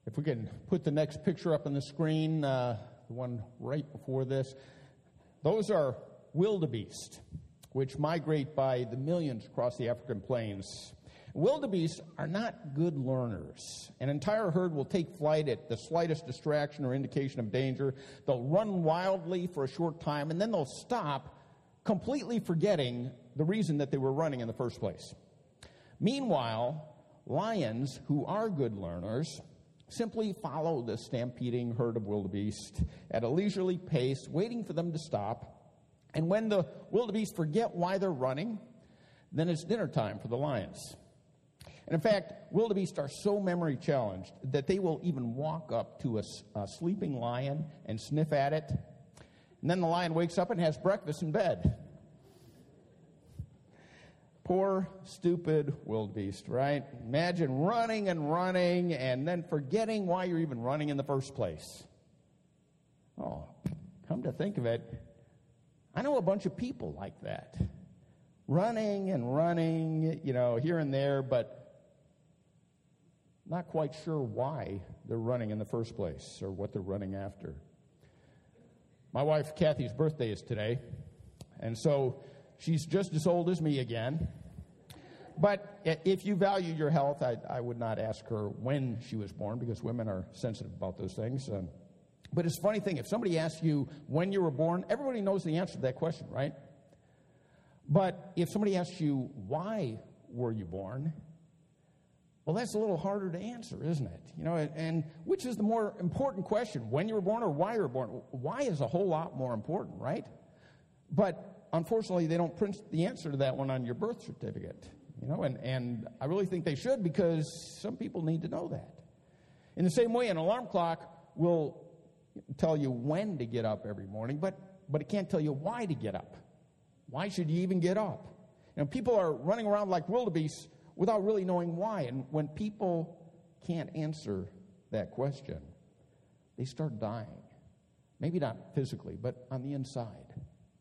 If we can put the next picture up on the screen, the one right before this, those are wildebeest, which migrate by the millions across the African plains. Wildebeest are not good learners. An entire herd will take flight at the slightest distraction or indication of danger. They'll run wildly for a short time, and then they'll stop, completely forgetting the reason that they were running in the first place. Meanwhile, lions, who are good learners, simply follow the stampeding herd of wildebeest at a leisurely pace, waiting for them to stop. And when the wildebeest forget why they're running, then it's dinner time for the lions. And in fact, wildebeest are so memory challenged that they will even walk up to a sleeping lion and sniff at it. And then the lion wakes up and has breakfast in bed. Poor, stupid wildebeest, right? Imagine running and then forgetting why you're even running in the first place. Oh, come to think of it, I know a bunch of people like that. Running, here and there, but not quite sure why they're running in the first place or what they're running after. My wife Kathy's birthday is today, and so she's just as old as me again. But if you value your health, I would not ask her when she was born, because women are sensitive about those things. But it's a funny thing. If somebody asks you when you were born, everybody knows the answer to that question, right? But if somebody asks you, why were you born? Well, that's a little harder to answer, isn't it? And which is the more important question, when you were born or why you were born? Why is a whole lot more important, right? But unfortunately, they don't print the answer to that one on your birth certificate, and I really think they should, because some people need to know that. In the same way, an alarm clock will tell you when to get up every morning, but it can't tell you why to get up. Why should you even get up? People are running around like wildebeest without really knowing why. And when people can't answer that question, they start dying. Maybe not physically, but on the inside.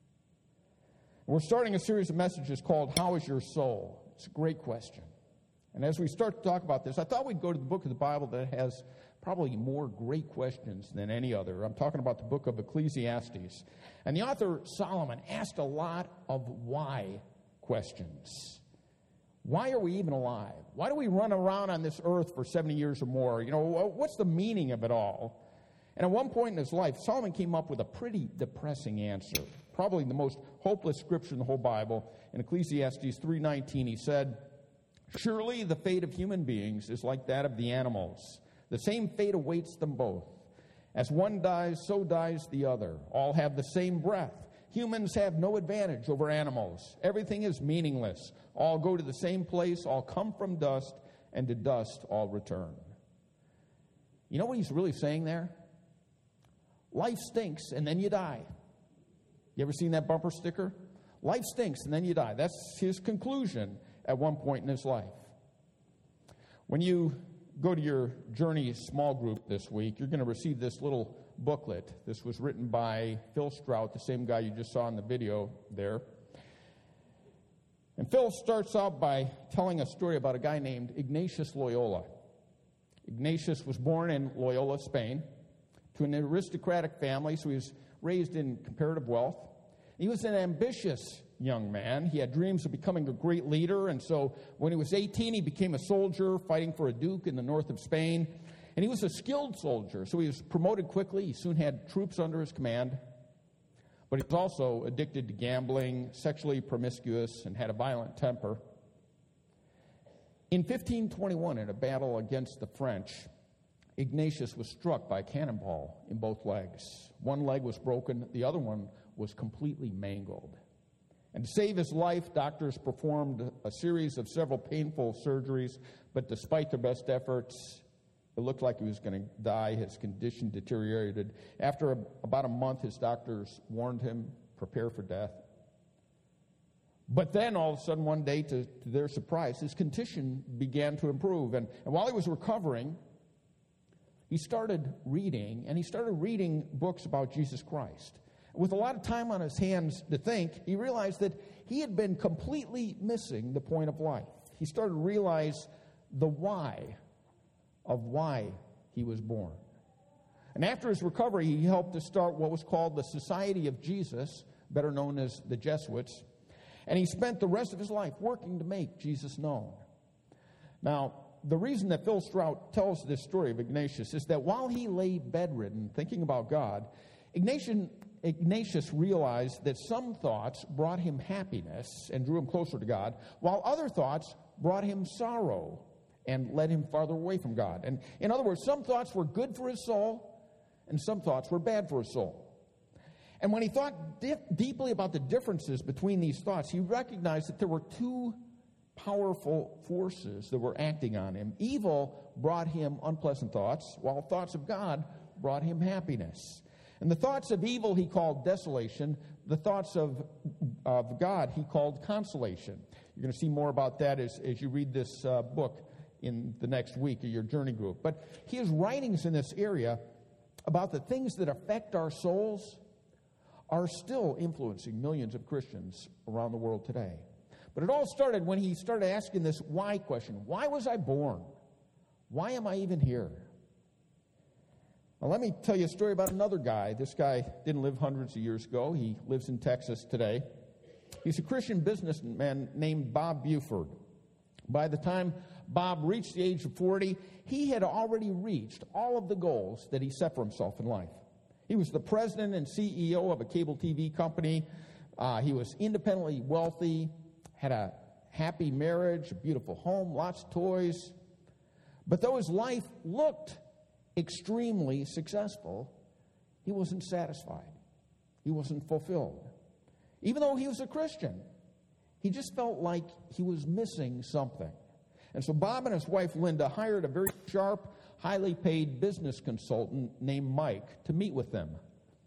We're starting a series of messages called How is Your Soul? It's a great question. And as we start to talk about this, I thought we'd go to the book of the Bible that has probably more great questions than any other. I'm talking about the book of Ecclesiastes. And the author, Solomon, asked a lot of why questions. Why are we even alive? Why do we run around on this earth for 70 years or more? What's the meaning of it all? And at one point in his life, Solomon came up with a pretty depressing answer, probably the most hopeless scripture in the whole Bible. In Ecclesiastes 3:19, he said, "Surely the fate of human beings is like that of the animals. The same fate awaits them both. As one dies, so dies the other. All have the same breath. Humans have no advantage over animals. Everything is meaningless. All go to the same place. All come from dust, and to dust all return." You know what he's really saying there? Life stinks, and then you die. You ever seen that bumper sticker? Life stinks, and then you die. That's his conclusion at one point in his life. When you go to your Journey small group this week, you're going to receive this little booklet. This was written by Phil Strout, the same guy you just saw in the video there. And Phil starts out by telling a story about a guy named Ignatius Loyola. Ignatius was born in Loyola, Spain, to an aristocratic family, so he was raised in comparative wealth. He was an ambitious young man. He had dreams of becoming a great leader, and so when he was 18, he became a soldier fighting for a duke in the north of Spain. And he was a skilled soldier, so he was promoted quickly. He soon had troops under his command. But he was also addicted to gambling, sexually promiscuous, and had a violent temper. In 1521, in a battle against the French, Ignatius was struck by a cannonball in both legs. One leg was broken, the other one was completely mangled. And to save his life, doctors performed a series of several painful surgeries, but despite their best efforts, it looked like he was going to die. His condition deteriorated. After about a month, his doctors warned him, prepare for death. But then, all of a sudden, one day, to their surprise, his condition began to improve. And while he was recovering, he started reading books about Jesus Christ. With a lot of time on his hands to think, he realized that he had been completely missing the point of life. He started to realize the why of why he was born. And after his recovery, he helped to start what was called the Society of Jesus, better known as the Jesuits. And he spent the rest of his life working to make Jesus known. Now, the reason that Phil Strout tells this story of Ignatius is that while he lay bedridden thinking about God, Ignatius realized that some thoughts brought him happiness and drew him closer to God, while other thoughts brought him sorrow and led him farther away from God. And in other words, some thoughts were good for his soul, and some thoughts were bad for his soul. And when he thought deeply about the differences between these thoughts, he recognized that there were two powerful forces that were acting on him. Evil brought him unpleasant thoughts, while thoughts of God brought him happiness. And the thoughts of evil he called desolation. The thoughts of God he called consolation. You're going to see more about that as you read this book in the next week of your journey group. But his writings in this area about the things that affect our souls are still influencing millions of Christians around the world today. But it all started when he started asking this why question. Why was I born? Why am I even here? Now, let me tell you a story about another guy. This guy didn't live hundreds of years ago. He lives in Texas today. He's a Christian businessman named Bob Buford. By the time Bob reached the age of 40, he had already reached all of the goals that he set for himself in life. He was the president and CEO of a cable TV company. He was independently wealthy, had a happy marriage, a beautiful home, lots of toys. But though his life looked extremely successful, he wasn't satisfied. He wasn't fulfilled. Even though he was a Christian, he just felt like he was missing something. And so Bob and his wife Linda hired a very sharp, highly paid business consultant named Mike to meet with them.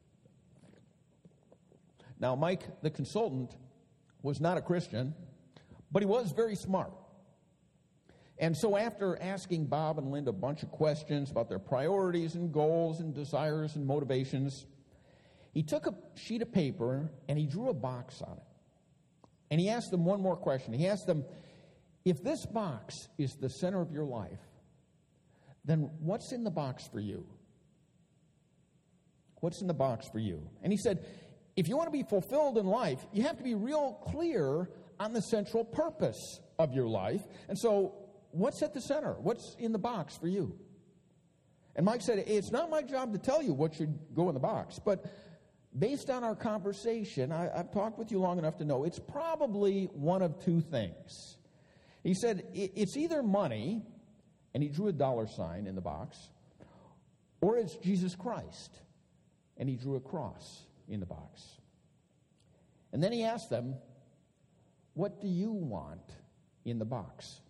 Now, Mike, the consultant, was not a Christian, but he was very smart. And so after asking Bob and Linda a bunch of questions about their priorities and goals and desires and motivations, he took a sheet of paper and he drew a box on it. And he asked them one more question. He asked them, if this box is the center of your life, then what's in the box for you? What's in the box for you? And he said, if you want to be fulfilled in life, you have to be real clear on the central purpose of your life. And so, what's at the center? What's in the box for you? And Mike said, it's not my job to tell you what should go in the box, but based on our conversation, I've talked with you long enough to know it's probably one of two things. He said, it's either money, and he drew a dollar sign in the box, or it's Jesus Christ, and he drew a cross in the box. And then he asked them, what do you want in the box?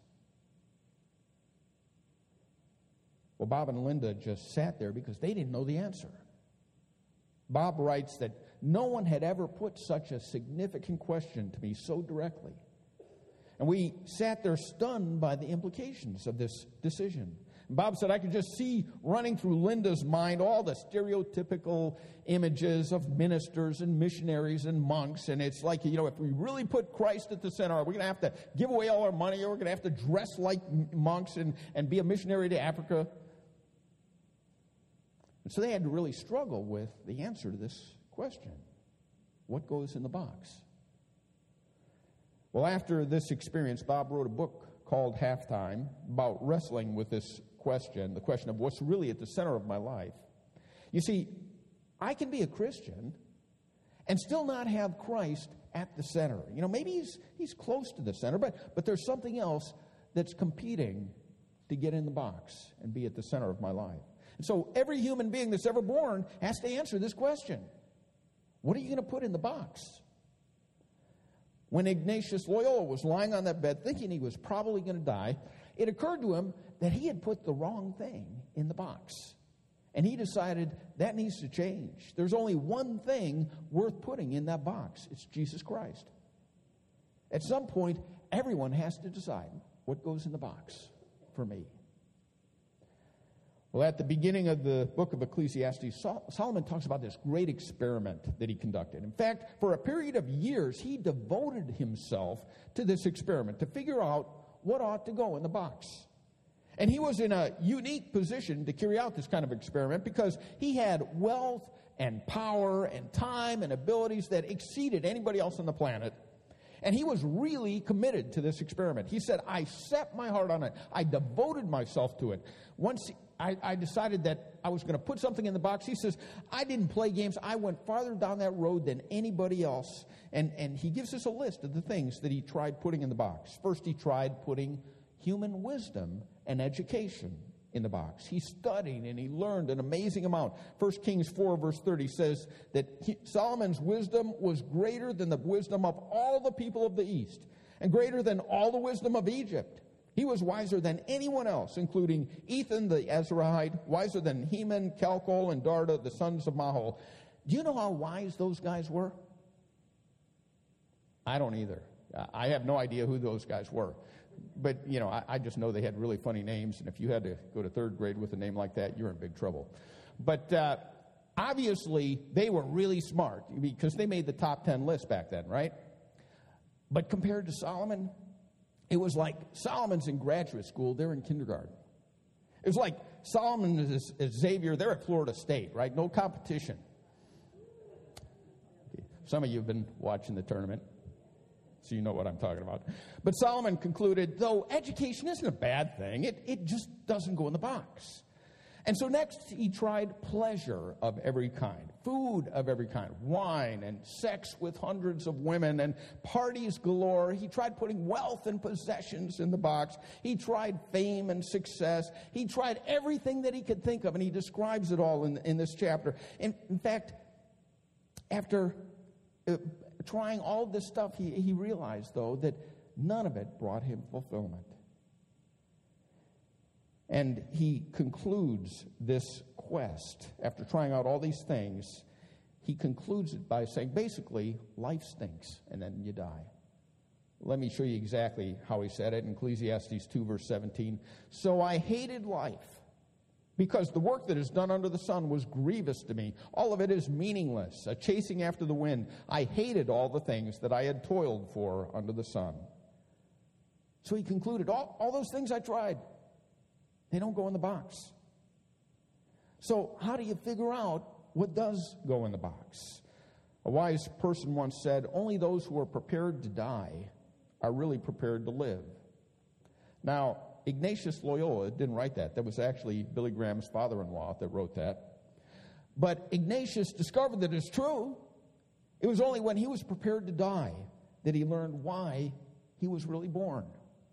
Well, Bob and Linda just sat there because they didn't know the answer. Bob writes that no one had ever put such a significant question to me so directly. And we sat there stunned by the implications of this decision. And Bob said, I could just see running through Linda's mind all the stereotypical images of ministers and missionaries and monks. And it's like, if we really put Christ at the center, are we going to have to give away all our money? Or we're going to have to dress like monks and be a missionary to Africa? And so they had to really struggle with the answer to this question. What goes in the box? Well, after this experience, Bob wrote a book called Halftime about wrestling with this question, the question of what's really at the center of my life. You see, I can be a Christian and still not have Christ at the center. Maybe he's close to the center, but there's something else that's competing to get in the box and be at the center of my life. And so every human being that's ever born has to answer this question. What are you going to put in the box? When Ignatius Loyola was lying on that bed thinking he was probably going to die, it occurred to him that he had put the wrong thing in the box. And he decided that needs to change. There's only one thing worth putting in that box. It's Jesus Christ. At some point, everyone has to decide what goes in the box for me. Well, at the beginning of the book of Ecclesiastes, Solomon talks about this great experiment that he conducted. In fact, for a period of years, he devoted himself to this experiment to figure out what ought to go in the box. And he was in a unique position to carry out this kind of experiment because he had wealth and power and time and abilities that exceeded anybody else on the planet. And he was really committed to this experiment. He said, I set my heart on it. I devoted myself to it. Once I decided that I was going to put something in the box, he says, I didn't play games. I went farther down that road than anybody else. And he gives us a list of the things that he tried putting in the box. First, he tried putting human wisdom and education in the box. He studied and he learned an amazing amount. 1 Kings 4 verse 30 says that Solomon's wisdom was greater than the wisdom of all the people of the East and greater than all the wisdom of Egypt. He was wiser than anyone else, including Ethan the Ezrahite, wiser than Heman, Calcol, and Darda, the sons of Mahol. Do you know how wise those guys were? I don't either. I have no idea who those guys were. But, I just know they had really funny names, and if you had to go to third grade with a name like that, you're in big trouble. But obviously, they were really smart because they made the top 10 list back then, right? But compared to Solomon, it was like Solomon's in graduate school, they're in kindergarten. It was like Solomon is Xavier, they're at Florida State, right? No competition. Some of you have been watching the tournament, so you know what I'm talking about. But Solomon concluded, though education isn't a bad thing, it just doesn't go in the box. And so next he tried pleasure of every kind, food of every kind, wine and sex with hundreds of women and parties galore. He tried putting wealth and possessions in the box. He tried fame and success. He tried everything that he could think of, and he describes it all in this chapter. In fact, after trying all this stuff, he realized, though, that none of it brought him fulfillment. And he concludes this quest, after trying out all these things, he concludes it by saying, basically, life stinks, and then you die. Let me show you exactly how he said it in Ecclesiastes 2, verse 17. So I hated life, because the work that is done under the sun was grievous to me. All of it is meaningless, a chasing after the wind. I hated all the things that I had toiled for under the sun. So he concluded, all those things I tried, they don't go in the box. So how do you figure out what does go in the box? A wise person once said, only those who are prepared to die are really prepared to live. Now, Ignatius Loyola didn't write that. That was actually Billy Graham's father-in-law that wrote that. But Ignatius discovered that it's true. It was only when he was prepared to die that he learned why he was really born.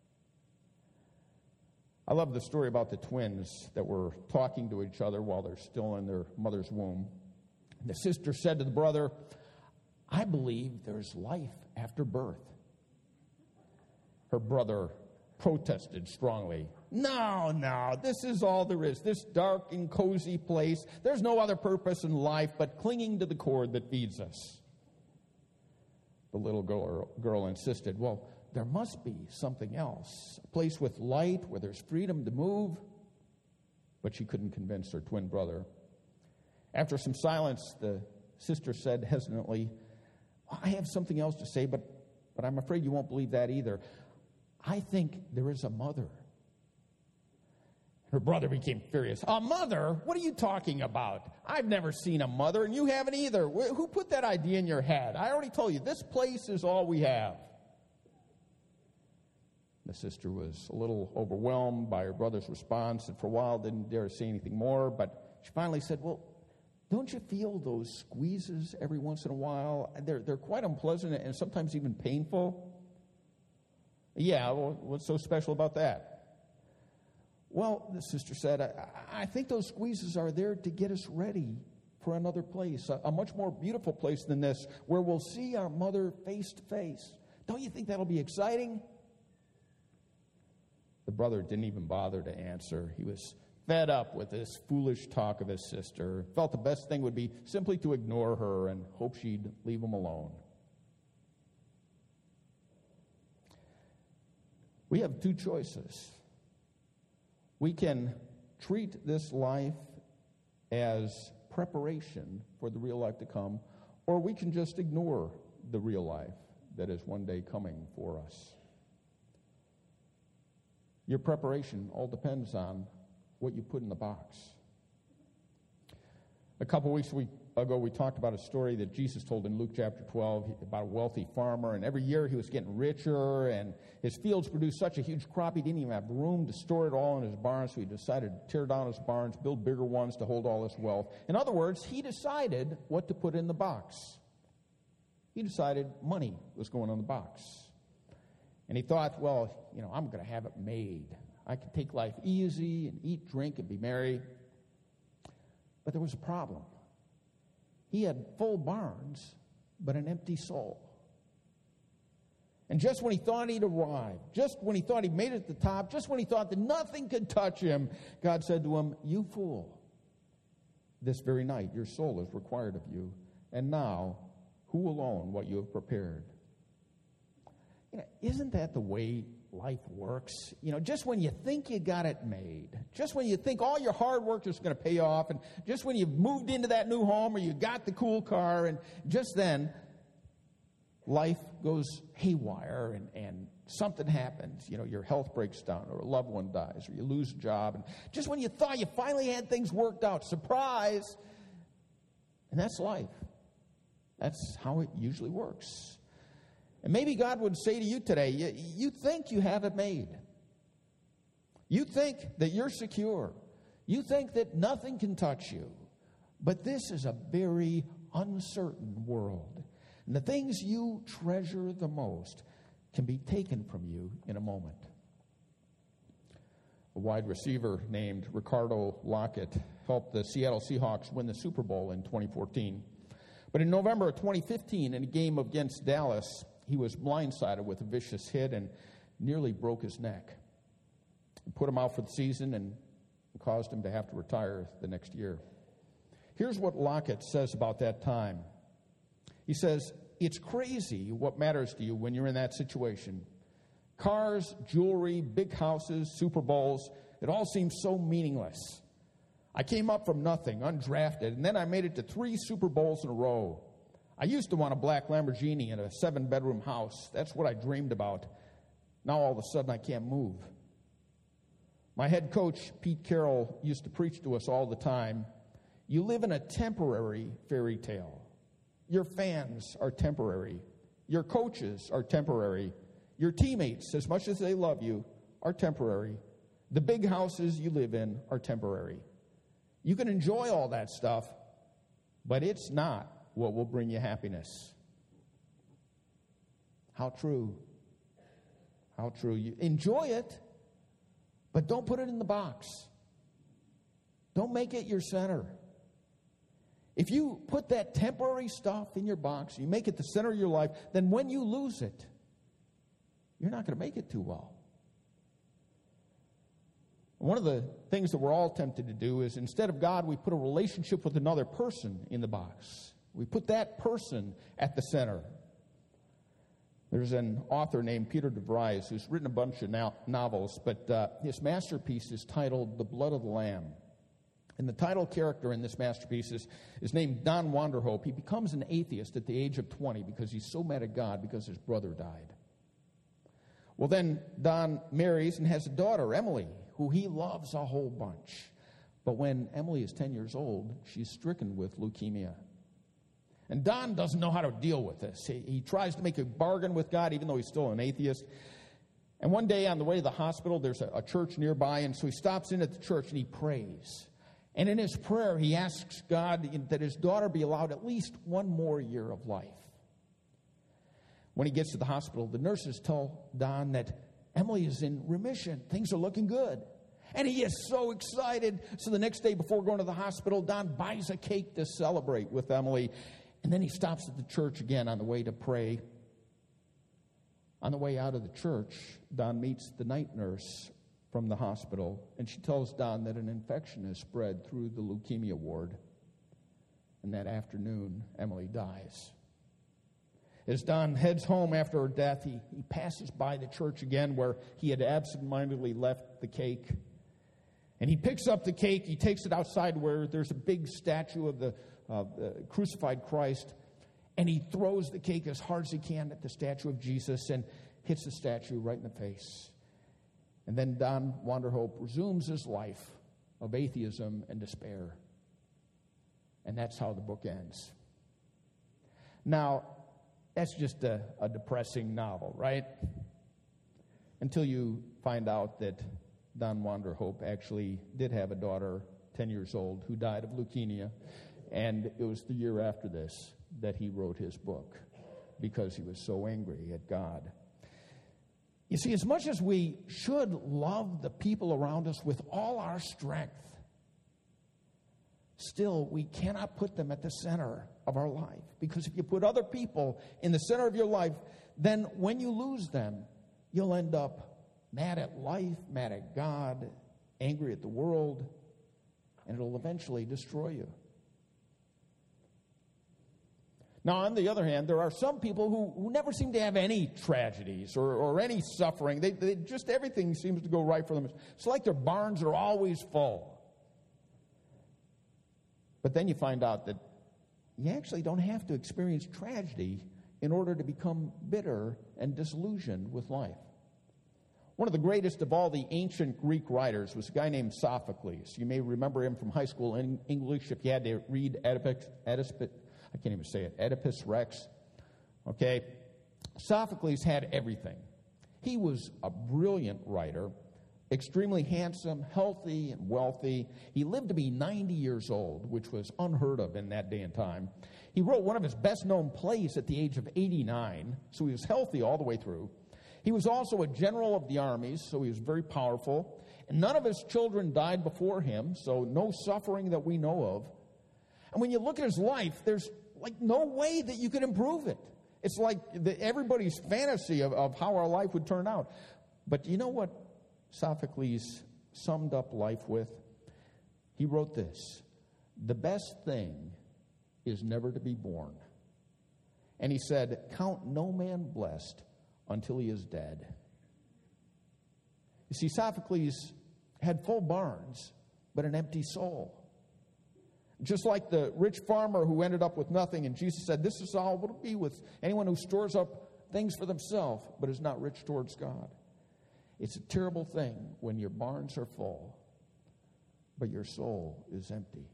I love the story about the twins that were talking to each other while they're still in their mother's womb. The sister said to the brother, I believe there's life after birth. Her brother protested strongly. No, this is all there is. This dark and cozy place. There's no other purpose in life but clinging to the cord that feeds us. The little girl insisted, well, there must be something else, a place with light where there's freedom to move. But she couldn't convince her twin brother. After some silence, the sister said hesitantly, I have something else to say, but I'm afraid you won't believe that either. I think there is a mother. Her brother became furious. A mother? What are you talking about? I've never seen a mother, and you haven't either. Who put that idea in your head? I already told you, this place is all we have. The sister was a little overwhelmed by her brother's response, and for a while didn't dare say anything more, but she finally said, well, don't you feel those squeezes every once in a while? They're quite unpleasant and sometimes even painful. Yeah, well, what's so special about that? Well, the sister said, I think those squeezes are there to get us ready for another place, a much more beautiful place than this, where we'll see our mother face to face. Don't you think that'll be exciting? The brother didn't even bother to answer. He was fed up with this foolish talk of his sister, felt the best thing would be simply to ignore her and hope she'd leave him alone. We have two choices. We can treat this life as preparation for the real life to come, or we can just ignore the real life that is one day coming for us. Your preparation all depends on what you put in the box. A couple weeks ago, we talked about a story that Jesus told in Luke chapter 12 about a wealthy farmer, and every year he was getting richer, and his fields produced such a huge crop he didn't even have room to store it all in his barns, so he decided to tear down his barns, build bigger ones to hold all his wealth. In other words, he decided what to put in the box. He decided money was going in the box. And he thought, well, I'm going to have it made. I can take life easy and eat, drink, and be merry. But there was a problem. He had full barns, but an empty soul. And just when he thought he'd arrived, just when he thought he made it to the top, just when he thought that nothing could touch him, God said to him, "You fool, this very night your soul is required of you, and now who will own what you have prepared?" Isn't that the way life works? Just when you think you got it made, just when you think all your hard work is going to pay off, and just when you've moved into that new home or you got the cool car, and just then life goes haywire and something happens. Your health breaks down, or a loved one dies, or you lose a job. And just when you thought you finally had things worked out, surprise. And that's life. That's how it usually works. And maybe God would say to you today, you think you have it made. You think that you're secure. You think that nothing can touch you. But this is a very uncertain world. And the things you treasure the most can be taken from you in a moment. A wide receiver named Ricardo Lockett helped the Seattle Seahawks win the Super Bowl in 2014. But in November of 2015, in a game against Dallas, he was blindsided with a vicious hit and nearly broke his neck. It put him out for the season and caused him to have to retire the next year. Here's what Lockett says about that time. He says, "It's crazy what matters to you when you're in that situation. Cars, jewelry, big houses, Super Bowls, it all seems so meaningless. I came up from nothing, undrafted, and then I made it to 3 Super Bowls in a row. I used to want a black Lamborghini and a 7-bedroom house. That's what I dreamed about. Now all of a sudden I can't move." My head coach, Pete Carroll, used to preach to us all the time, "You live in a temporary fairy tale. Your fans are temporary. Your coaches are temporary. Your teammates, as much as they love you, are temporary. The big houses you live in are temporary. You can enjoy all that stuff, but it's not what will bring you happiness." How true. How true. You enjoy it, but don't put it in the box. Don't make it your center. If you put that temporary stuff in your box, you make it the center of your life, then when you lose it, you're not going to make it too well. One of the things that we're all tempted to do is, instead of God, we put a relationship with another person in the box. We put that person at the center. There's an author named Peter DeVries who's written a bunch of novels, but his masterpiece is titled The Blood of the Lamb. And the title character in this masterpiece is named Don Wanderhope. He becomes an atheist at the age of 20 because he's so mad at God because his brother died. Well, then Don marries and has a daughter, Emily, who he loves a whole bunch. But when Emily is 10 years old, she's stricken with leukemia. And Don doesn't know how to deal with this. He tries to make a bargain with God, even though he's still an atheist. And one day on the way to the hospital, there's a church nearby, and so he stops in at the church and he prays. And in his prayer, he asks God that his daughter be allowed at least one more year of life. When he gets to the hospital, the nurses tell Don that Emily is in remission. Things are looking good. And he is so excited. So the next day before going to the hospital, Don buys a cake to celebrate with Emily. And then he stops at the church again on the way to pray. On the way out of the church, Don meets the night nurse from the hospital, and she tells Don that an infection has spread through the leukemia ward. And that afternoon, Emily dies. As Don heads home after her death, he passes by the church again where he had absentmindedly left the cake. And he picks up the cake, he takes it outside where there's a big statue of the crucified Christ, and he throws the cake as hard as he can at the statue of Jesus and hits the statue right in the face. And then Don Wanderhope resumes his life of atheism and despair. And that's how the book ends. Now, that's just a depressing novel, right? Until you find out that Don Wanderhope actually did have a daughter, 10 years old, who died of leukemia. And it was the year after this that he wrote his book because he was so angry at God. You see, as much as we should love the people around us with all our strength, still we cannot put them at the center of our life. Because if you put other people in the center of your life, then when you lose them, you'll end up mad at life, mad at God, angry at the world, and it'll eventually destroy you. Now, on the other hand, there are some people who never seem to have any tragedies or any suffering. They just, everything seems to go right for them. It's like their barns are always full. But then you find out that you actually don't have to experience tragedy in order to become bitter and disillusioned with life. One of the greatest of all the ancient Greek writers was a guy named Sophocles. You may remember him from high school in English if you had to read Oedipus Rex. Okay? Sophocles had everything. He was a brilliant writer, extremely handsome, healthy, and wealthy. He lived to be 90 years old, which was unheard of in that day and time. He wrote one of his best-known plays at the age of 89, so he was healthy all the way through. He was also a general of the armies, so he was very powerful. And none of his children died before him, so no suffering that we know of. And when you look at his life, there's like no way that you could improve it. It's like everybody's fantasy of how our life would turn out. But you know what Sophocles summed up life with? He wrote this: "The best thing is never to be born." And he said, "Count no man blessed until he is dead." You see, Sophocles had full barns, but an empty soul. Just like the rich farmer who ended up with nothing, and Jesus said, this is how it will be with anyone who stores up things for themselves, but is not rich towards God. It's a terrible thing when your barns are full, but your soul is empty.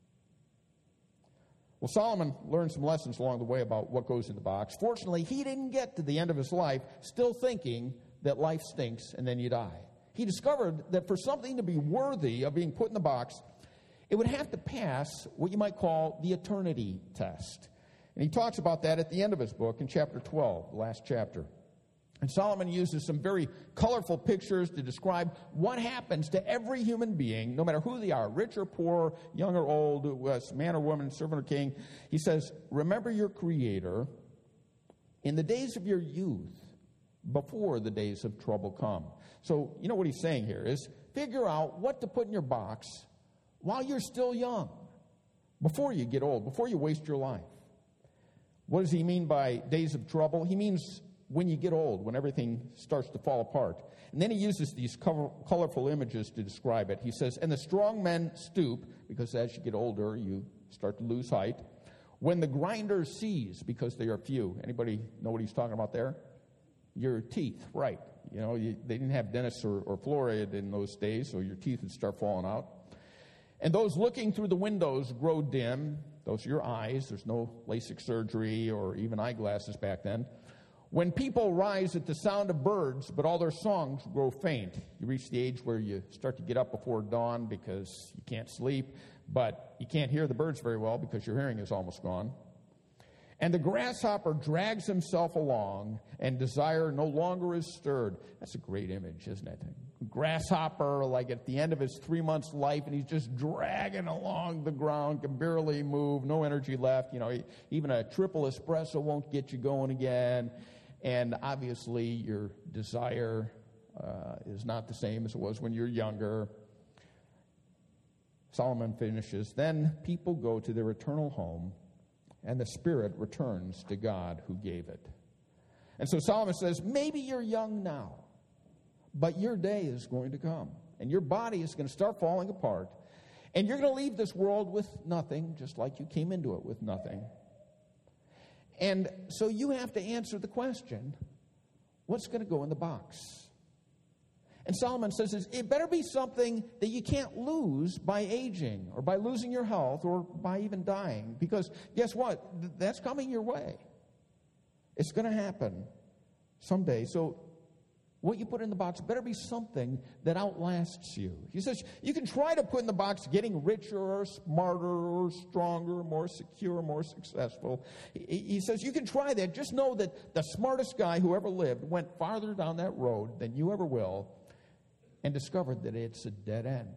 Well, Solomon learned some lessons along the way about what goes in the box. Fortunately, he didn't get to the end of his life still thinking that life stinks and then you die. He discovered that for something to be worthy of being put in the box, it would have to pass what you might call the eternity test. And he talks about that at the end of his book in chapter 12, the last chapter. And Solomon uses some very colorful pictures to describe what happens to every human being, no matter who they are, rich or poor, young or old, man or woman, servant or king. He says, remember your Creator in the days of your youth, before the days of trouble come. So, you know what he's saying here is, figure out what to put in your box while you're still young, before you get old, before you waste your life. What does he mean by days of trouble? He means when you get old, when everything starts to fall apart. And then he uses these colorful images to describe it. He says, and the strong men stoop, because as you get older, you start to lose height. When the grinders seize, because they are few. Anybody know what he's talking about there? Your teeth, right. You know, they didn't have dentists or fluoride in those days, so your teeth would start falling out. And those looking through the windows grow dim. Those are your eyes. There's no LASIK surgery or even eyeglasses back then. When people rise at the sound of birds, but all their songs grow faint. You reach the age where you start to get up before dawn because you can't sleep, but you can't hear the birds very well because your hearing is almost gone. And the grasshopper drags himself along, and desire no longer is stirred. That's a great image, isn't it? Grasshopper, like at the end of his 3 months' life, and he's just dragging along the ground, can barely move, no energy left. You know, even a triple espresso won't get you going again. And obviously, your desire is not the same as it was when you're younger. Solomon finishes, then people go to their eternal home, and the spirit returns to God who gave it. And so Solomon says, maybe you're young now, but your day is going to come, and your body is going to start falling apart, and you're going to leave this world with nothing, just like you came into it with nothing. And so you have to answer the question, what's going to go in the box? And Solomon says it better be something that you can't lose by aging or by losing your health or by even dying. Because guess what? That's coming your way. It's going to happen someday. So what you put in the box better be something that outlasts you. He says you can try to put in the box getting richer or smarter or stronger, more secure, more successful. He says you can try that. Just know that the smartest guy who ever lived went farther down that road than you ever will and discovered that it's a dead end.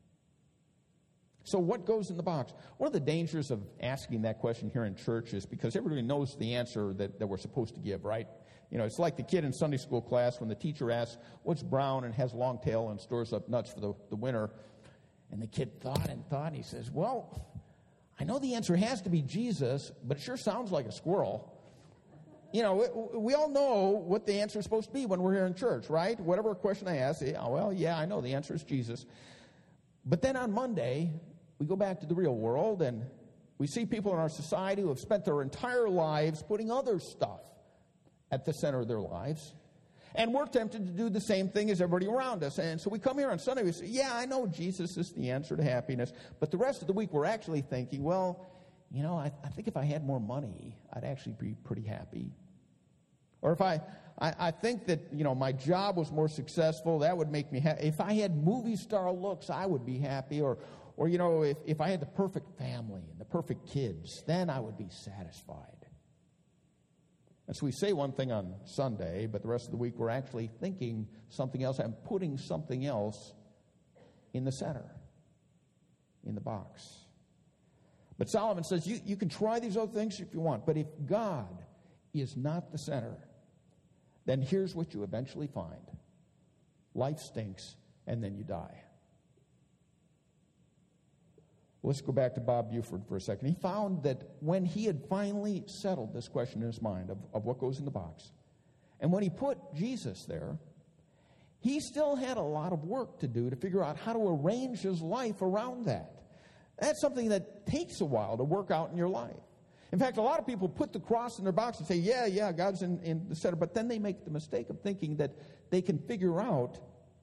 So what goes in the box? One of the dangers of asking that question here in church is because everybody knows the answer that we're supposed to give, right? You know, it's like the kid in Sunday school class when the teacher asks, what's brown and has a long tail and stores up nuts for the winter? And the kid thought, and he says, well, I know the answer has to be Jesus, but it sure sounds like a squirrel. You know, we all know what the answer is supposed to be when we're here in church, right? Whatever question I ask, well, yeah, I know the answer is Jesus. But then on Monday, we go back to the real world, and we see people in our society who have spent their entire lives putting other stuff at the center of their lives. And we're tempted to do the same thing as everybody around us. And so we come here on Sunday, we say, yeah, I know Jesus is the answer to happiness. But the rest of the week, we're actually thinking, well, you know, I think if I had more money, I'd actually be pretty happy. Or if I think that, you know, my job was more successful, that would make me happy. If I had movie star looks, I would be happy. Or you know, if I had the perfect family and the perfect kids, then I would be satisfied. And so we say one thing on Sunday, but the rest of the week we're actually thinking something else and putting something else in the center, in the box. But Solomon says you can try these other things if you want, but if God is not the center, then here's what you eventually find. Life stinks, and then you die. Let's go back to Bob Buford for a second. He found that when he had finally settled this question in his mind of what goes in the box, and when he put Jesus there, he still had a lot of work to do to figure out how to arrange his life around that. That's something that takes a while to work out in your life. In fact, a lot of people put the cross in their box and say, yeah, God's in the center, but then they make the mistake of thinking that they can figure out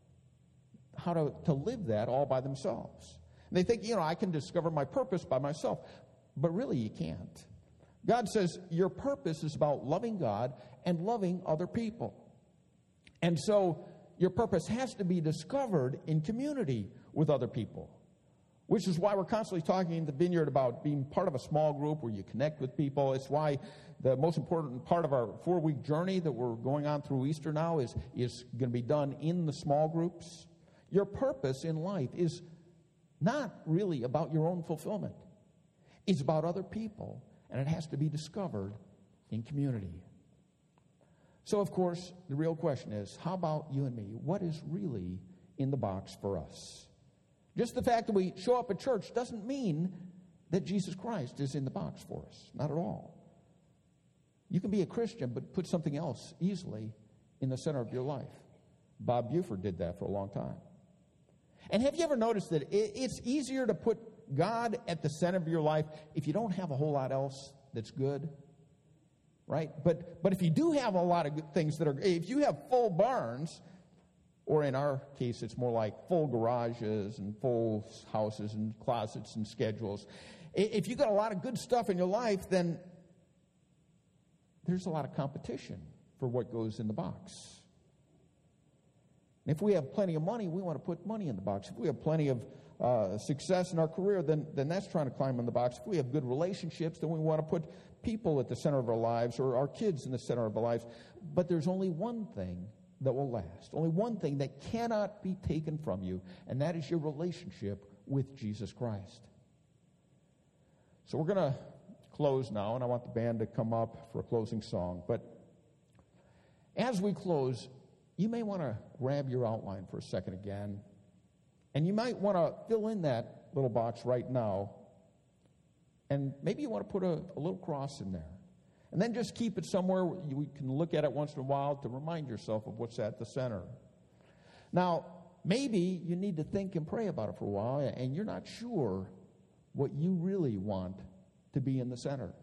how to live that all by themselves. And they think, you know, I can discover my purpose by myself. But really, you can't. God says your purpose is about loving God and loving other people. And so your purpose has to be discovered in community with other people, which is why we're constantly talking in the Vineyard about being part of a small group where you connect with people. It's why the most important part of our 4-week journey that we're going on through Easter now is going to be done in the small groups. Your purpose in life is not really about your own fulfillment. It's about other people, and it has to be discovered in community. So, of course, the real question is, how about you and me? What is really in the box for us? Just the fact that we show up at church doesn't mean that Jesus Christ is in the box for us. Not at all. You can be a Christian, but put something else easily in the center of your life. Bob Buford did that for a long time. And have you ever noticed that it's easier to put God at the center of your life if you don't have a whole lot else that's good? Right? But if you do have a lot of good things that are, if you have full barns, or in our case, it's more like full garages and full houses and closets and schedules. If you've got a lot of good stuff in your life, then there's a lot of competition for what goes in the box. And if we have plenty of money, we want to put money in the box. If we have plenty of success in our career, then that's trying to climb in the box. If we have good relationships, then we want to put people at the center of our lives or our kids in the center of our lives. But there's only one thing that will last, only one thing that cannot be taken from you, and that is your relationship with Jesus Christ. So we're going to close now, and I want the band to come up for a closing song. But as we close, you may want to grab your outline for a second again, and you might want to fill in that little box right now, and maybe you want to put a little cross in there. And then just keep it somewhere you can look at it once in a while to remind yourself of what's at the center. Now, maybe you need to think and pray about it for a while, and you're not sure what you really want to be in the center.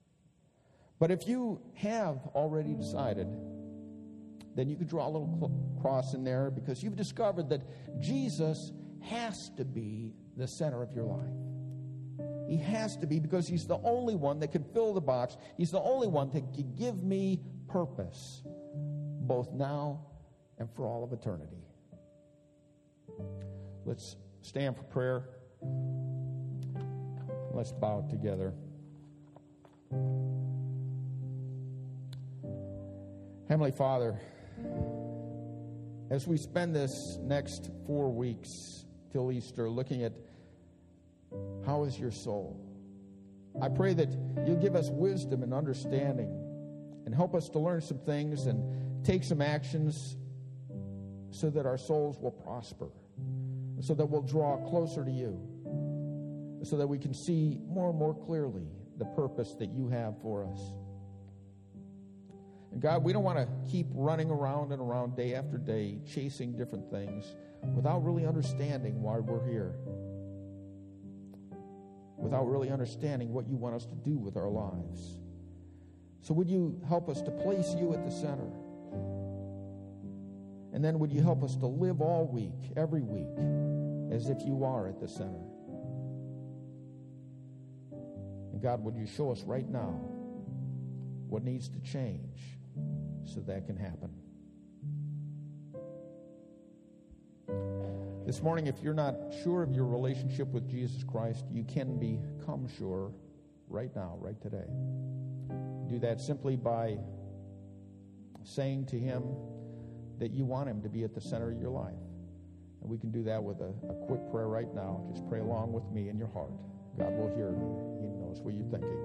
But if you have already decided, then you could draw a little cross in there because you've discovered that Jesus has to be the center of your life. He has to be, because he's the only one that can fill the box. He's the only one that can give me purpose, both now and for all of eternity. Let's stand for prayer. Let's bow together. Heavenly Father, as we spend this next 4 weeks till Easter looking at how is your soul, I pray that you'll give us wisdom and understanding and help us to learn some things and take some actions so that our souls will prosper, so that we'll draw closer to you, so that we can see more and more clearly the purpose that you have for us. And God, we don't want to keep running around and around day after day, chasing different things without really understanding why we're here, without really understanding what you want us to do with our lives. So would you help us to place you at the center? And then would you help us to live all week, every week, as if you are at the center? And God, would you show us right now what needs to change so that can happen? This morning, if you're not sure of your relationship with Jesus Christ, you can become sure right now, right today. Do that simply by saying to him that you want him to be at the center of your life. And we can do that with a quick prayer right now. Just pray along with me in your heart. God will hear you. He knows what you're thinking.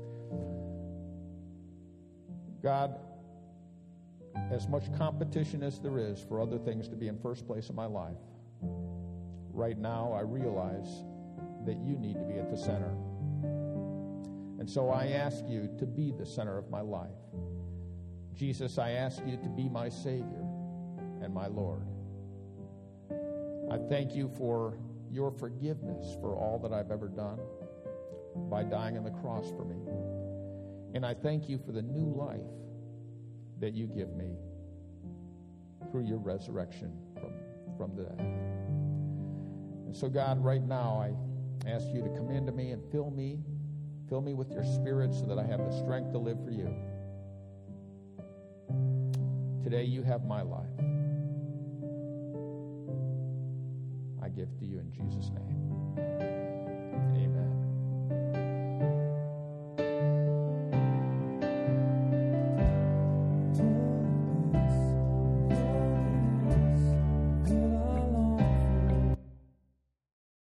God, as much competition as there is for other things to be in first place in my life, right now I realize that you need to be at the center. And so I ask you to be the center of my life. Jesus, I ask you to be my Savior and my Lord. I thank you for your forgiveness for all that I've ever done by dying on the cross for me. And I thank you for the new life that you give me through your resurrection from the dead. And so, God, right now I ask you to come into me and fill me with your Spirit so that I have the strength to live for you. Today you have my life. I give to you in Jesus' name.